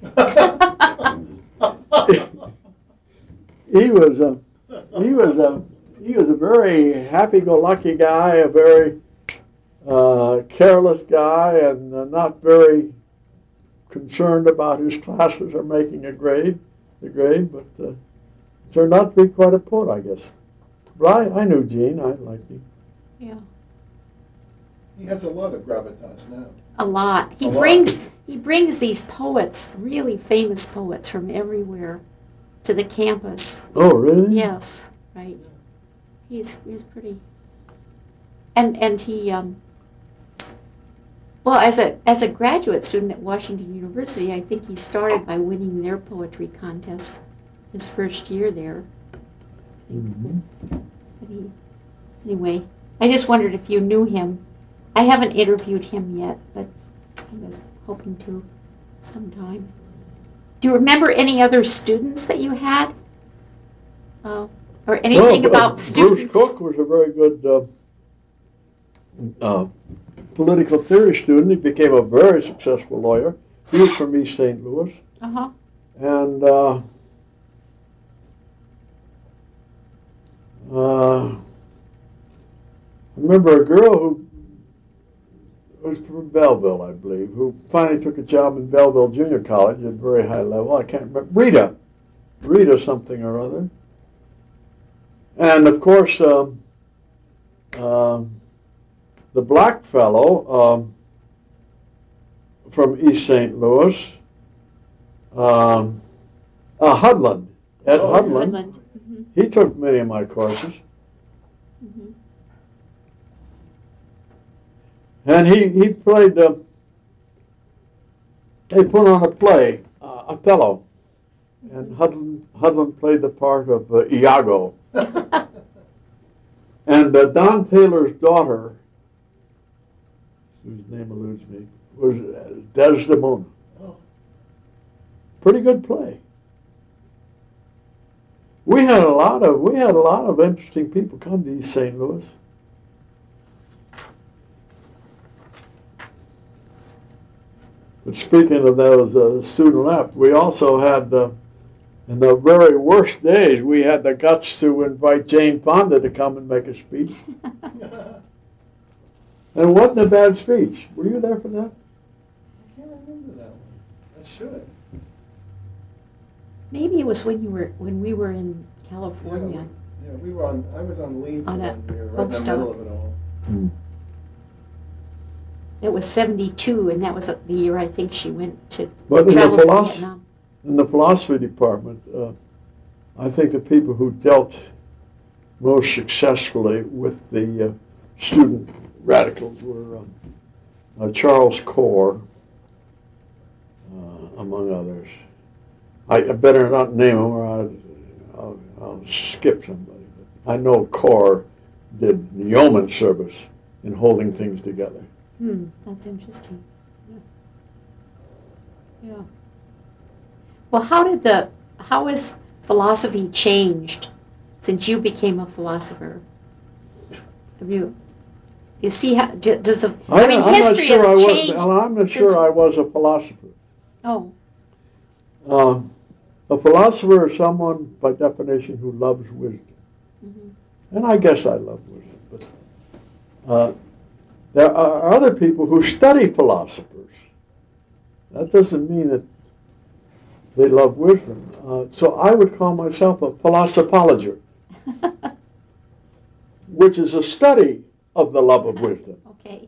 He was a very happy-go-lucky guy, a very careless guy, and not very concerned about his classes or making the grade, but turned out to be quite a poet, I guess. But I knew Gene. I liked him. Yeah, He has a lot of gravitas now. a lot. He brings these poets, really famous poets from everywhere, to the campus. Oh, really? Yes, right. He's pretty. And he well, as a graduate student at Washington University, I think he started by winning their poetry contest his first year there. Mhm. But anyway, I just wondered if you knew him. I haven't interviewed him yet, but I was hoping to sometime. Do you remember any other students that you had? Or anything Well, about students? Bruce Cook was a very good political theory student. He became a very successful lawyer. He was from East St. Louis. Uh-huh. And I remember a girl who was from Belleville, I believe, who finally took a job in Belleville Junior College at a very high level. I can't remember. Rita something or other. And of course, the black fellow from East St. Louis, Hudland, Ed Oh, Hudland. Mhm. He took many of my courses. Mhm. And he played, they put on a play, Othello, and Hudlin played the part of Iago. And Don Taylor's daughter, whose name eludes me, was Desdemona. Oh. Pretty good play. We had a lot of interesting people come to East St. Louis. But speaking of those student left, we also had, in the very worst days, we had the guts to invite Jane Fonda to come and make a speech. And it wasn't a bad speech. Were you there for that? I can't remember that one. I should. Maybe it was when we were in California. Yeah, we were on. I was on leave On for a one year, right in the postdoc. middle of it all. It was 72, and that was the year I think she went to But travel to Vietnam. in the philosophy department, I think the people who dealt most successfully with the student radicals were Charles Core, among others. I better not name them, or I'll skip somebody. But I know Core did yeoman service in holding things together. That's interesting. Yeah. Well, how has philosophy changed since you became a philosopher? You see how does the history has changed. I'm not sure I was a philosopher. Oh. A philosopher is someone, by definition, who loves wisdom. Mm-hmm. And I guess I love wisdom. But there are other people who study philosophers. That doesn't mean that they love wisdom. So I would call myself a philosophologer, which is a study of the love of wisdom. Okay.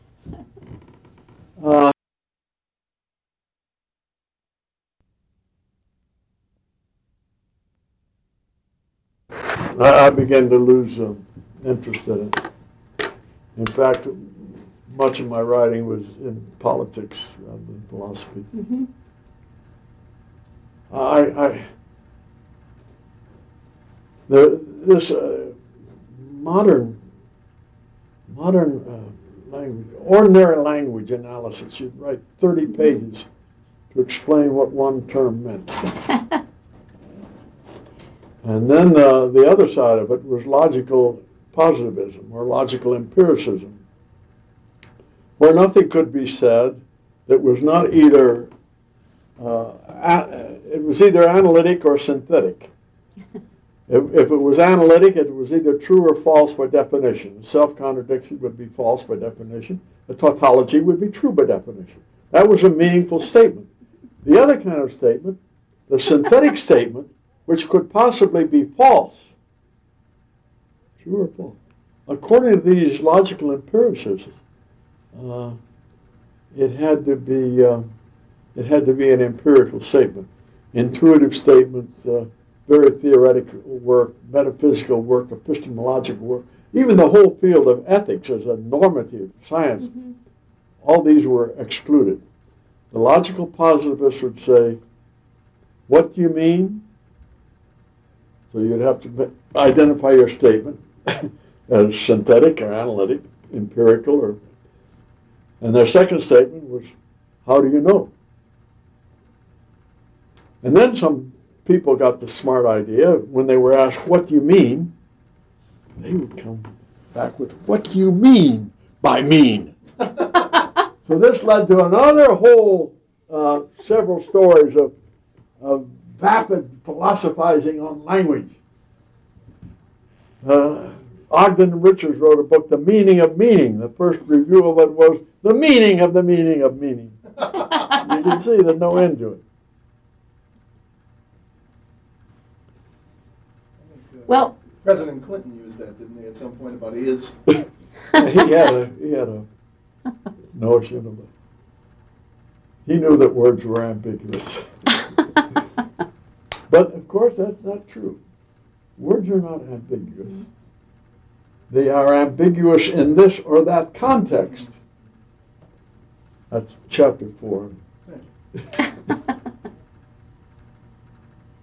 I began to lose interest in it. In fact, much of my writing was in politics rather than philosophy. Mm-hmm. This modern language, ordinary language analysis, you'd write 30 pages to explain what one term meant. And then the other side of it was logical positivism or logical empiricism, where nothing could be said that was not either it was either analytic or synthetic. If it was analytic, it was either true or false by definition. Self-contradiction would be false by definition. A tautology would be true by definition. That was a meaningful statement. The other kind of statement, the synthetic statement, which could possibly be false, true or false, according to these logical empiricists, it had to be an empirical statement, intuitive statement, very theoretical work, metaphysical work, epistemological work, even the whole field of ethics as a normative science. Mm-hmm. All these were excluded. The logical positivists would say, "What do you mean?" So you'd have to identify your statement as synthetic or analytic, empirical, and their second statement was, "How do you know?" And then some people got the smart idea, when they were asked, "What do you mean?" they would come back with, "What do you mean by mean?" So this led to another whole several stories of vapid philosophizing on language. Ogden Richards wrote a book, The Meaning of Meaning. The first review of it was, the meaning of the meaning of meaning. You can see there's no end to it. Well, President Clinton used that, didn't he, at some point about his? he had a notion of it. He knew that words were ambiguous. But, of course, that's not true. Words are not ambiguous. They are ambiguous in this or that context. That's chapter 4.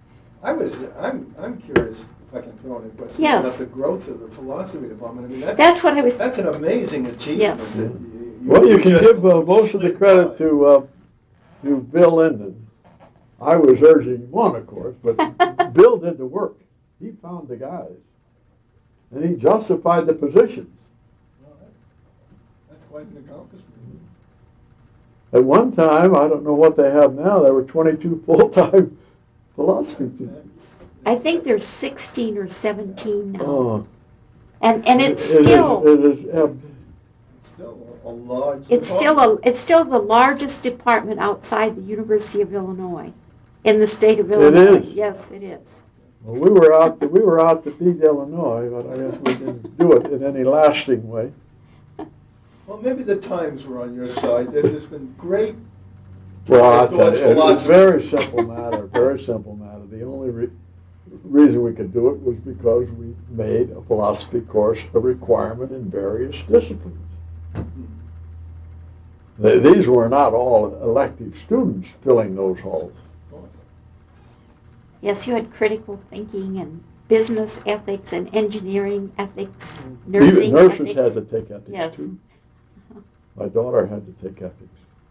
I'm curious if I can throw in a question Yes. about the growth of the philosophy department. I mean, That's what I was. that's an amazing achievement. Yes. that Well, you can just give most of the slipped credit by. to Bill Linden. I was urging him on, of course, but Bill did the work. He found the guys, and he justified the positions. Well, that's quite an accomplishment. At one time, I don't know what they have now, there were 22 full-time philosophy teachers. I think there's 16 or 17 now, Oh, and it's it is- still it is ebbed. It's still a large. it's department. still the largest department outside the University of Illinois, in the state of Illinois. is. Yes, it is. Well, we were out to beat Illinois, but I guess we didn't do it in any lasting way. Well, maybe the times were on your side. There's just been great. Well, I Towards tell you, it's a philosophy. very simple matter, very simple matter. The only reason we could do it was because we made a philosophy course a requirement in various disciplines. These were not all elective students filling those halls. Of course. Yes, you had critical thinking and business ethics and engineering ethics, Even nursing nurses ethics. had to take ethics Yes. too. My daughter had to take ethics.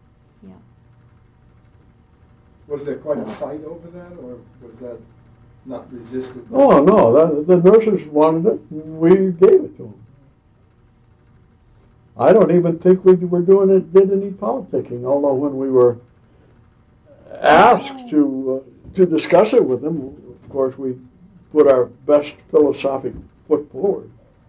Was there quite a fight over that, or was that not resisted? Oh, no, the nurses wanted it, and we gave it to them. I don't even think we did any politicking, although when we were asked to discuss it with them, of course, we put our best philosophic foot forward.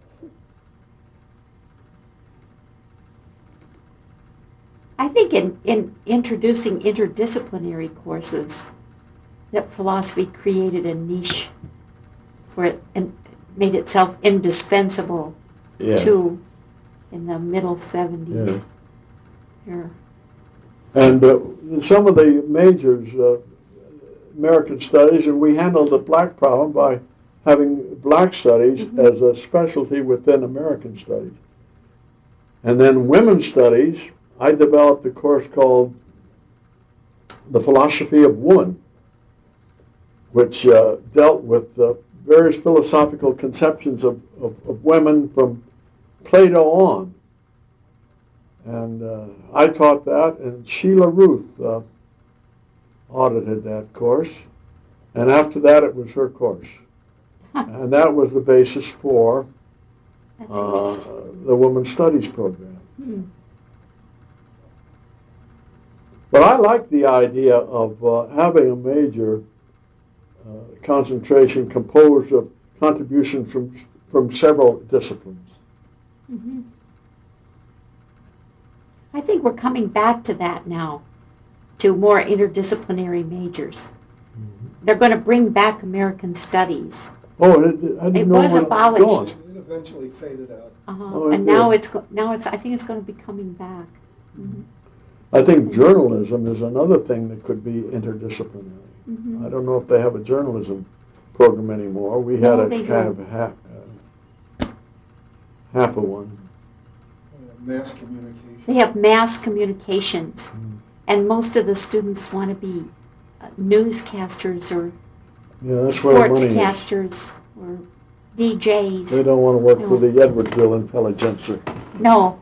I think in introducing interdisciplinary courses, that philosophy created a niche for it and made itself indispensable Yeah. too in the middle 70s. Yeah. Here. And some of the majors, American studies, and we handled the black problem by having black studies as a specialty within American studies. And then women's studies, I developed a course called The Philosophy of Woman, which dealt with various philosophical conceptions of women from Plato on. And I taught that, and Sheila Ruth audited that course. And after that, it was her course. And that was the basis for That's interesting. the Women's Studies program. Hmm. But I like the idea of having a major concentration composed of contributions from several disciplines. Mm-hmm. I think we're coming back to that now, to more interdisciplinary majors. They're going to bring back American studies. Oh, I didn't It know was where it abolished. going. It eventually faded out. Oh, And it now did. it's I think it's going to be coming back. Mhm. I think journalism is another thing that could be interdisciplinary. Mhm. I don't know if they have a journalism program anymore. We had No, a they kind don't. of half of one. Mass communication. They have mass communications, and most of the students want to be newscasters or Yeah, that's where the money is. sportscasters or They DJs. don't want to work No. for the Edwardsville Intelligencer. No.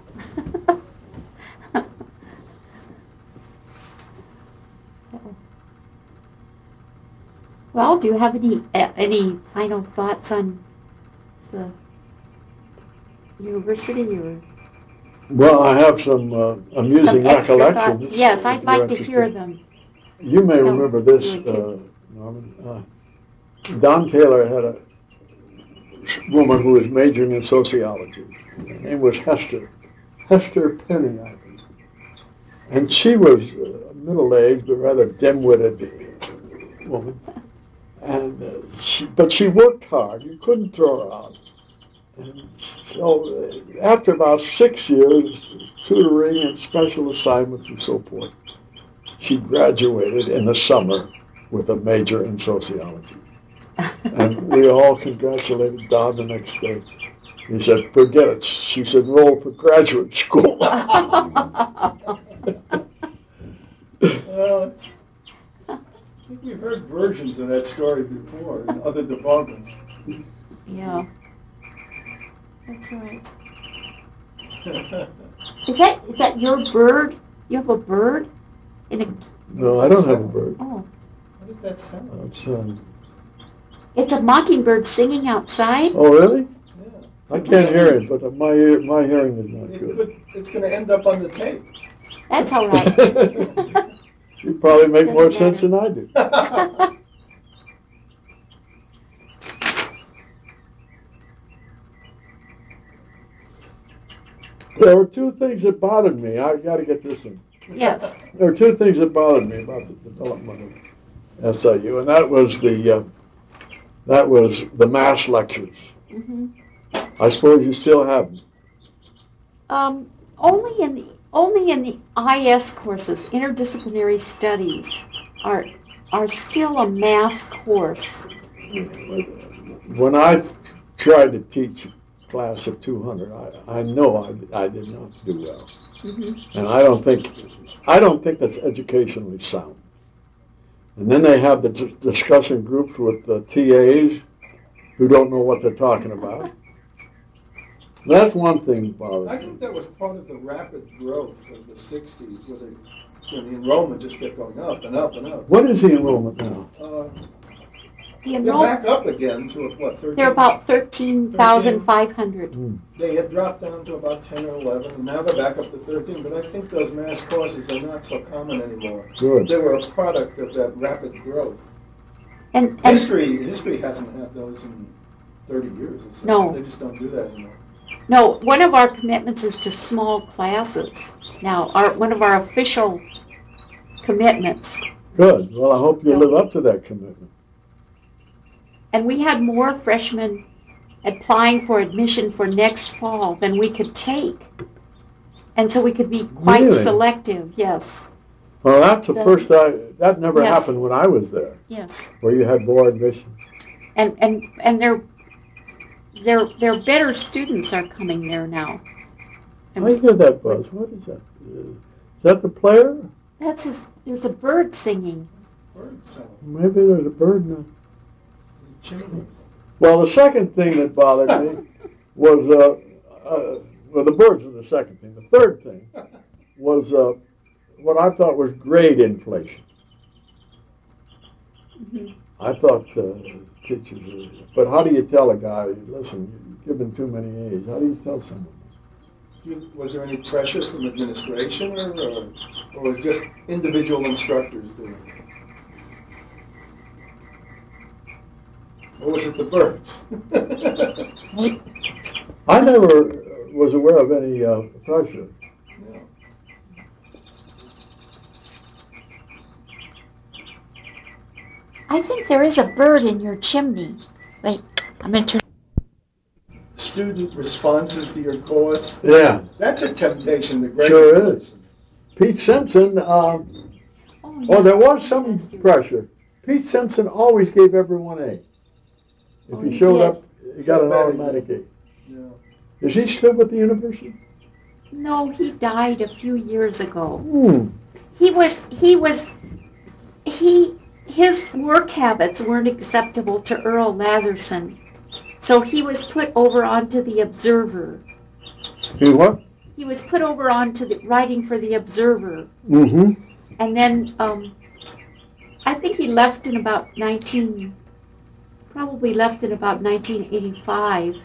Well, do you have any final thoughts on the university or Well, I have some amusing some extra recollections. thoughts? Yes, if I'd you're like to hear interested. them. You may No, remember this, you would too. Norman. Don Taylor had a woman who was majoring in sociology. Her name was Hester Penny, I think. And she was middle-aged but rather dim-witted woman. And but she worked hard. You couldn't throw her out. And so after about 6 years, tutoring and special assignments and so forth, she graduated in the summer with a major in sociology. And we all congratulated Don the next day. He said, forget it. She's enrolled for graduate school. Well, I think we've heard heard versions of that story before in other departments. Yeah. That's right. Is that your bird? You have a bird? In a No, I don't have a bird. oh. What does that sound? Outside. It's a mockingbird singing outside. Oh, really? Yeah. I can't hear it, but my hearing is not good. It's going to end up on the tape. That's all right. You probably make more Doesn't sense than I do. There were two things that bothered me. I got to get this in. Yes. There were two things that bothered me about the development of SIU, and that was the mass lectures. Hmm. I suppose you still have them. Only in the IS courses, interdisciplinary studies, are still a mass course. When I tried to teach a class of 200, I know I did not do well, and I don't think that's educationally sound. And then they have the discussion groups with the TAs who don't know what they're talking about. That's one thing that bothers I me. think that was part of the rapid growth of the 60s, where the enrollment just kept going up and up and up. What is the enrollment now? The They're enroll back up again to what, 13? they're about 13,500. They had dropped down to about 10 or 11, and now they're back up to 13. But I think those mass courses are not so common anymore. Good. They were a product of that rapid growth. And History hasn't had those in 30 years or so. No. They just don't do that anymore. no, one of our commitments is to small classes. Now, one of our official commitments. Good. Well, I hope you live up to that commitment. And we had more freshmen applying for admission for next fall than we could take. And so we could be quite Really? selective, yes, Well, that's the first that never Yes. happened when I was there, yes. where you had more admissions. And their better students are coming there now. And I hear that buzz. What is that? Is that the player? there's a bird singing. Bird sound, Maybe there's a bird now. chimney. Well, the second thing that bothered me was, well, the birds were the second thing. The third thing was what I thought was grade inflation. Mhm. I thought teachers, but how do you tell a guy, listen, you're giving too many A's? How do you tell someone? Was there any pressure from administration, or was it just individual instructors doing it? Or was it the birds? I never was aware of any pressure. Yeah. I think there is a bird in your chimney. Wait, I'm going to turn. Student responses to your course. Yeah, That's a temptation to grade. Sure is. Pete Simpson, Oh, there was some That's true. pressure. Pete Simpson always gave everyone A. If Oh, he he showed did. up, he got an So bad he automatic A. Yeah. Is he still with the university? No, he died a few years ago. Hmm. His work habits weren't acceptable to Earl Latherson. So he was put over onto the Observer. He what? He was put over onto the writing for the Observer. Mm-hmm. And then I think he left in about 1985.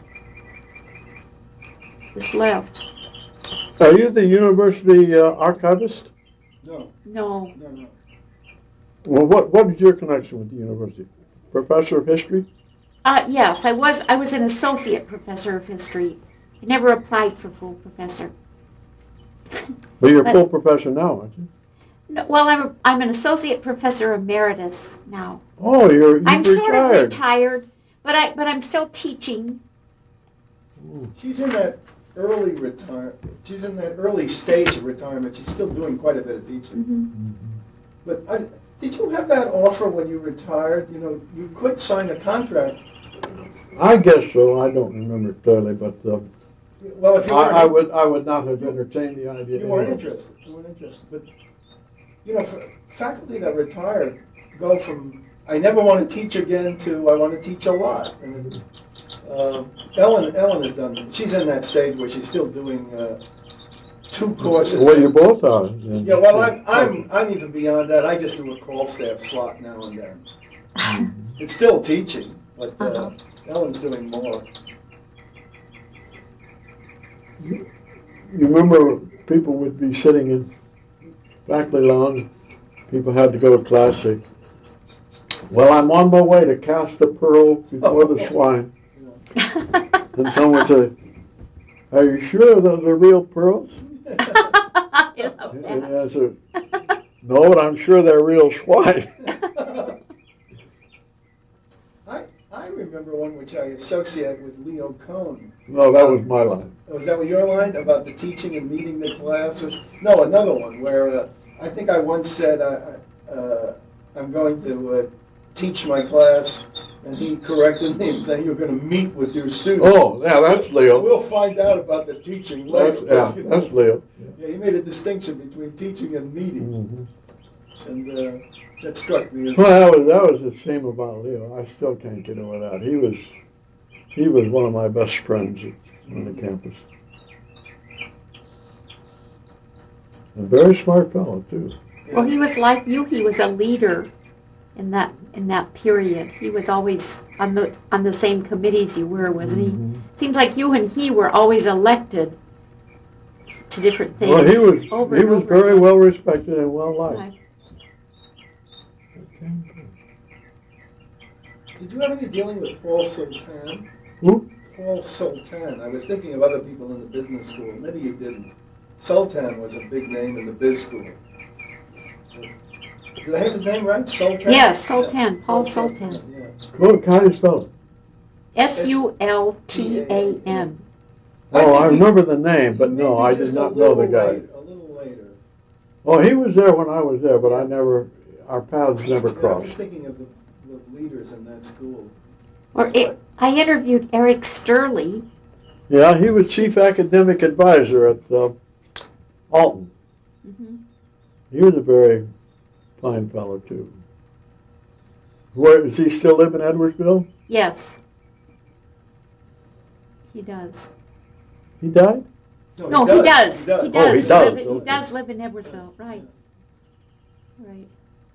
Just left. Are you the university archivist? No, No. no. Well, what is your connection with the university? Professor of history? Yes, I was an associate professor of history. I never applied for full professor. Well, you're a But- full professor now, aren't you? No, well, I'm an associate professor emeritus now. Oh, you've I'm sort of retired. retired, but I'm still teaching. She's in that early retirement. She's in that early stage of retirement. She's still doing quite a bit of teaching. Mm-hmm. But did you have that offer when you retired? You know, you could sign a contract. I guess so. I don't remember clearly, but Well, if you I weren't, would not have entertained the idea. you weren't anyway. interested. You weren't interested. But you know, faculty that retire go from I never want to teach again to I want to teach a lot. And, Ellen has done. She's in that stage where she's still doing 2 courses. Well, you both are. Yeah, well, I'm even beyond that. I just do a call staff slot now and then. It's still teaching, but Ellen's doing more. You remember people would be sitting in faculty lounge, people had to go to class, say, well, I'm on my way to cast the pearl before the swine. And someone would say, are you sure those are real pearls? And I said, no, but I'm sure they're real swine. I remember one which I associate with Leo Cohn. No, that was my line. Was that what your line, about the teaching and meeting the class? No, another one where I think I once said I'm going to teach my class, and he corrected me and said you're going to meet with your students. Oh, yeah, that's Leo. We'll find out about the teaching later. That's Leo. Yeah, he made a distinction between teaching and meeting, and that struck me as well. That was the shame about Leo. I still can't get over that. He was one of my best friends on the campus. A very smart fellow too. Well, he was like you. He was a leader in that period. He was always on the same committees you were, wasn't he? Seems like you and he were always elected to different things. Well, he was very again. well respected and well liked. Right. Did you have any dealing with Paul Sultan? Who? Paul Sultan. I was thinking of other people in the business school. Maybe you didn't. Sultan was a big name in the biz school. Did I have his name right? Sultan? Yes, Sultan, Paul Sultan. Yeah. How do you spell it? Sultan. Oh, I remember the name, but no, I did not know the guy. A little later. Oh, he was there when I was there, but our paths never Yeah, I was crossed. thinking of the leaders in that school. I interviewed Eric Sturley. Yeah, he was chief academic advisor at Alton. He was a very fine fellow too. Where does he still live in Edwardsville? Yes, he does. He died? No, he does. He Oh, he does. does, He okay. does live in Edwardsville, right? Right.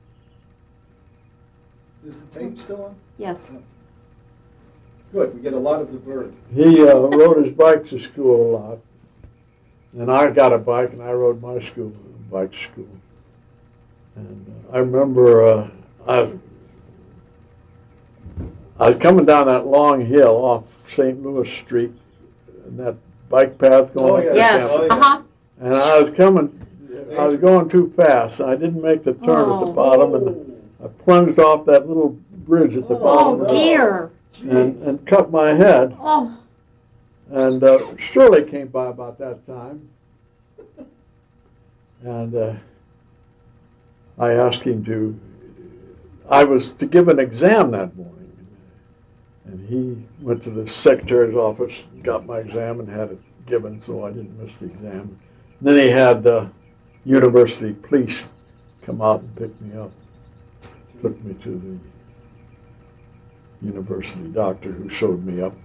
Is the tape still on? Yes. Good, we get a lot of the bird. He rode his bike to school a lot. And I got a bike and I rode my bike to school. And I remember I was coming down that long hill off St. Louis Street, and that bike path going up to Yes. campus. And I was going too fast. I didn't make the turn at the bottom, and I plunged off that little bridge at the bottom. Oh dear. And cut my head. Oh. And Shirley came by about that time. And I asked him I was to give an exam that morning. And he went to the secretary's office, got my exam, and had it given, so I didn't miss the exam. Then he had the university police come out and pick me up. Took me to the university doctor who showed me up.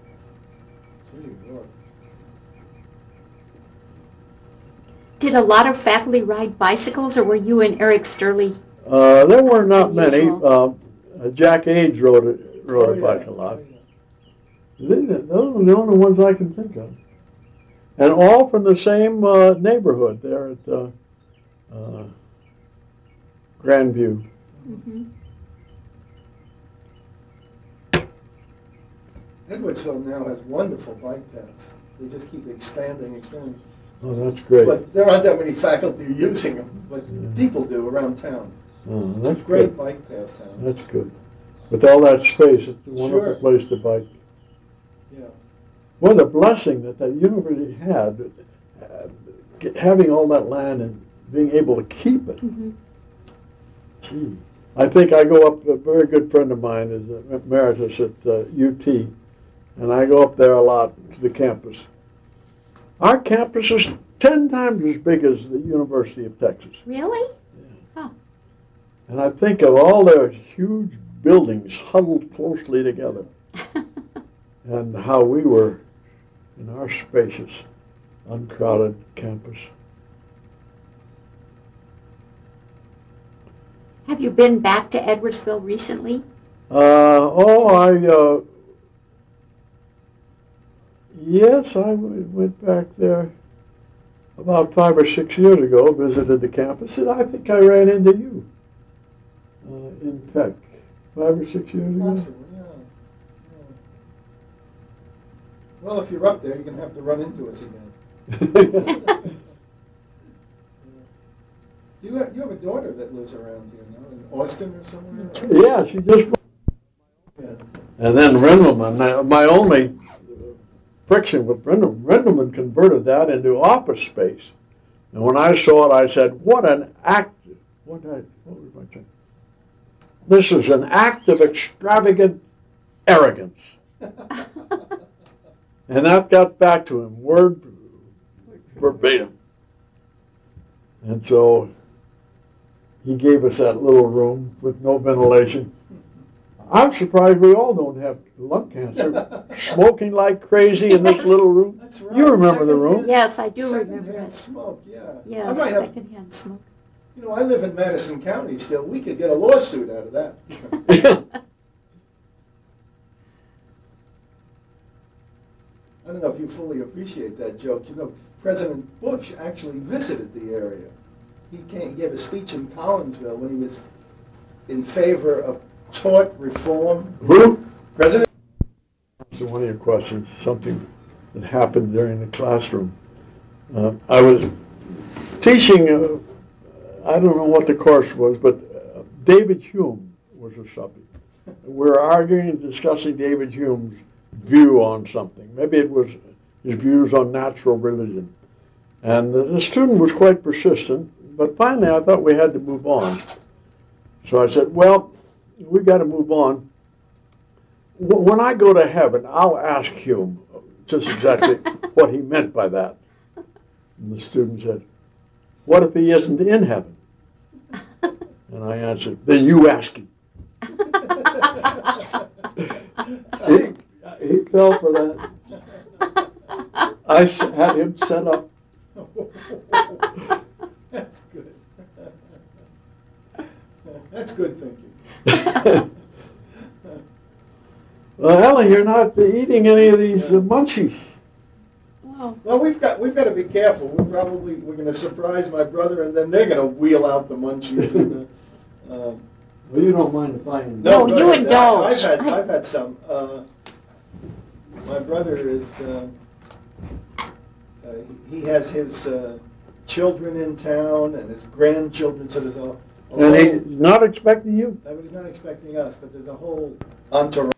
Did a lot of faculty ride bicycles, or were you and Eric Sturley? There were not many. Unusual. Jack Age rode a bike a lot. Those are the only ones I can think of. And all from the same neighborhood there at Grandview. Edwardsville now has wonderful bike paths. They just keep expanding. Oh, that's great. But there aren't that many faculty using them, but people do around town. Oh, It's that's a great good. bike path town. That's good. With all that space, it's a wonderful Sure. place to bike. Yeah. What a blessing that university had, having all that land and being able to keep it. Gee. I think I go up, a very good friend of mine is emeritus at UT, and I go up there a lot to the campus. Our campus is 10 times as big as the University of Texas. Really? And I think of all their huge buildings huddled closely together, and how we were in our spacious, uncrowded campus. Have you been back to Edwardsville recently? Yes, I went back there about 5 or 6 years ago, visited the campus, and I think I ran into you in Peck 5 or 6 years ago. Possibly, yeah. Well, if you're up there, you're going to have to run into us again. You have a daughter that lives around here, no? In Austin or somewhere? Yeah, she just. Yeah. And then Rendleman, my only friction with Rendleman converted that into office space. And when I saw it, I said, what an act, what was my saying? This is an act of extravagant arrogance. And that got back to him, word verbatim. And so he gave us that little room with no ventilation. I'm surprised we all don't have lung cancer, smoking like crazy in this Yes. little room. That's right. You remember the room? Yes, I do remember Secondhand it. smoke, yeah. I Yes, might have, secondhand smoke. you know, I live in Madison County still. We could get a lawsuit out of that. I don't know if you fully appreciate that joke. You know, President Bush actually visited the area. He gave a speech in Collinsville when he was in favor of tort reform. Who? President. So one of your questions, something that happened during the classroom. I was teaching, I don't know what the course was, but David Hume was the subject. We were arguing and discussing David Hume's view on something. Maybe it was his views on natural religion. And the student was quite persistent, but finally I thought we had to move on. So I said, well, we got to move on. When I go to heaven, I'll ask Hume just exactly what he meant by that. And the student said, what if he isn't in heaven? And I answered, then you ask him. He fell for that. I had him set up. That's good. That's good thinking. Well, Ellen, you're not eating any of these munchies. Wow. Well, we've got to be careful. We're going to surprise my brother, and then they're going to wheel out the munchies. And, Well, you don't mind if I indulge. No, go you ahead. indulge. I've had some. My brother is. He has his children in town and his grandchildren. So there's a And he's not expecting you? I was not expecting us, but there's a whole entourage.